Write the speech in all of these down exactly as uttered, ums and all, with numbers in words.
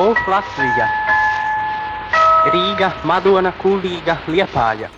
Golf Latvija, Rīga, Madona, Kuldīga, Liepāja.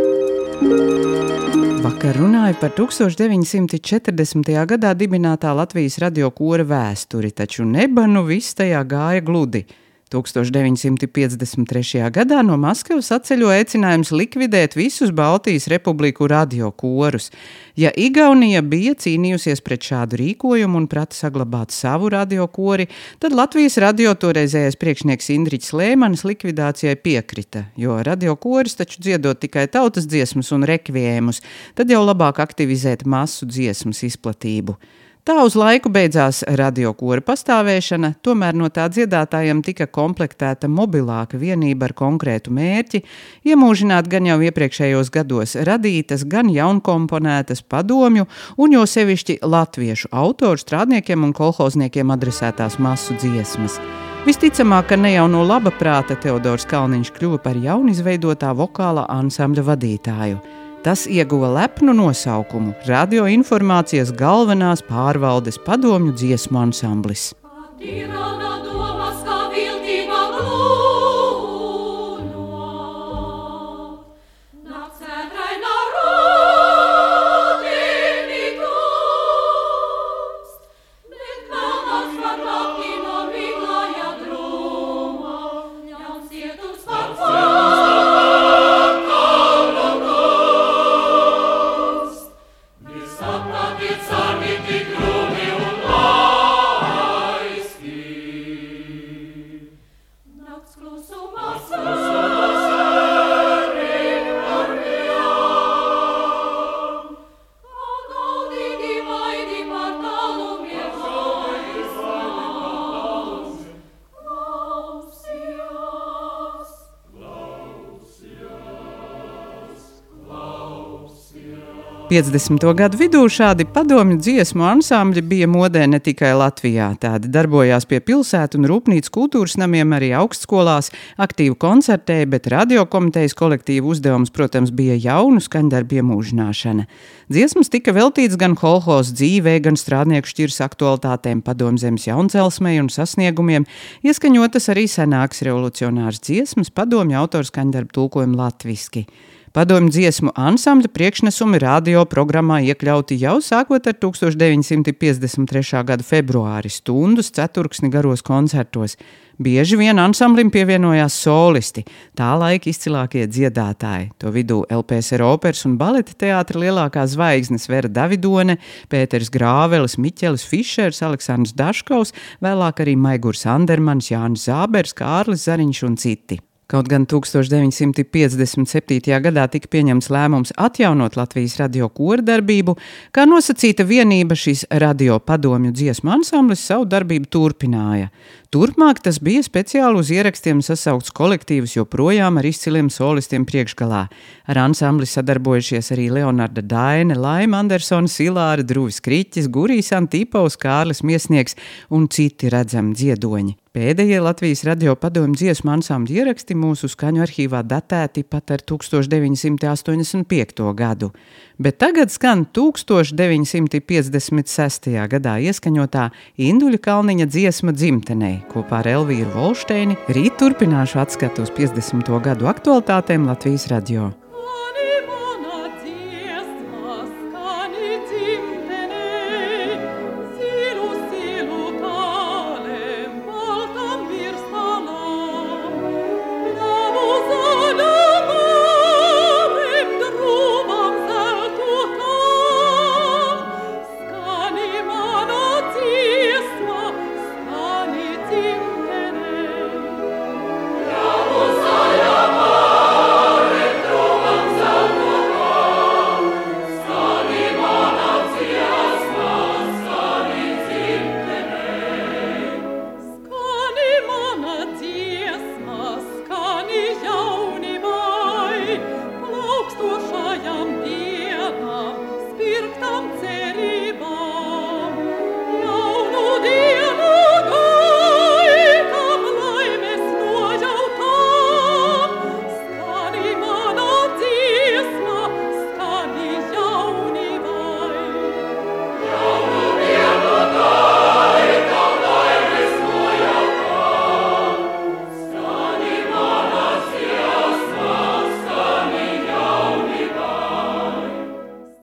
Vakar runāja par tūkstoš deviņsimt četrdesmitajā gadā dibinātā Latvijas radio kora vēsturi, taču neba nu viss tajā gāja gludi. tūkstoš deviņsimt piecdesmit trešajā gadā no Maskavas atceļo aicinājums likvidēt visus Baltijas republiku radio korus. Ja Igaunija bija cīnījusies pret šādu rīkojumu un prata saglabāt savu radio kori, tad Latvijas radio toreizējais priekšnieks Indriķis Lēmanis likvidācijai piekrita, jo radio koris taču dziedot tikai tautas dziesmas un rekviemus, tad jau labāk aktivizēt masu dziesmas izplatību. Tā uz laiku beidzās radiokora pastāvēšana, tomēr no tā dziedātājiem tika komplektēta mobilāka vienība ar konkrētu mērķi, iemūžināt gan jau iepriekšējos gados radītas, gan jaunkomponētas padomju un jo sevišķi latviešu autoru strādniekiem un kolhozniekiem adresētās masu dziesmas. Visticamāk, ka ne jau no laba prāta Teodors Kalniņš kļuva par jaunizveidotā vokālā ansambļa vadītāju. Tas ieguva lepnu nosaukumu radioinformācijas galvenās pārvaldes padomju dziesmu ansamblis. piecdesmito gadu vidū šādi padomju dziesmu ansambļi bija modē ne tikai Latvijā. Tādi darbojās pie pilsētu un rūpnīcu kultūras namiem arī augstskolās, aktīvi koncertēja, bet radiokomitejas kolektīvu uzdevums, protams, bija jaunu skaņdarbu iemūžināšana. Dziesmas tika veltīts gan kolhoz dzīvē, gan strādnieku šķiras aktualitātēm, padomzemes jauncelsmei un sasniegumiem, ieskaņotas arī senākas revolucionāras dziesmas, padomju autoru skaņdarbu tulkojumu latviski. Padomju dziesmu ansambļa priekšnesumi radio programmā iekļauti jau sākot ar tūkstoš deviņsimt piecdesmit trešā gada februāri stundus ceturksni garos koncertos. Bieži vien ansamblim pievienojās solisti, tā laika izcilākie dziedātāji. To vidū L P S R operas un baleta teātra lielākās zvaigznes Vera Davidone, Pēters Grāvelis, Miķelis Fišers, Aleksandrs Daškovs, vēlāk arī Maigurs Andermans, Jānis Zābers, Kārlis Zariņš un citi. Kaut gan tūkstoš deviņsimt piecdesmit septītajā gadā tika pieņemts lēmums atjaunot Latvijas radio kora darbību, kā nosacīta vienība šis radio padomju dziesmu ansamblis savu darbību turpināja. Turpmāk tas bija speciāli uz ierakstiem sasaukts kolektīvs joprojām ar izciliem solistiem priekšgalā. Ar ansambli sadarbojušies arī Leonarda Daine, Laima Andersona, Silāra, Druvis Kriķis, Gurijs Antīpaus, Kārlis Miesnieks un citi redzami dziedoņi. Pēdējie Latvijas radio padomju dziesmu ansambļu ieraksti mūsu skaņu arhīvā datēti pat ar tūkstoš deviņsimt astoņdesmit piekto gadu, bet tagad skan tūkstoš deviņsimt piecdesmit sestajā gadā ieskaņotā Induļa Kalniņa dziesma Dzimtenei, kopā ar Elvīru Volšteini. Rīt turpināšu atskatu uz piecdesmito gadu aktualitātēm Latvijas radio.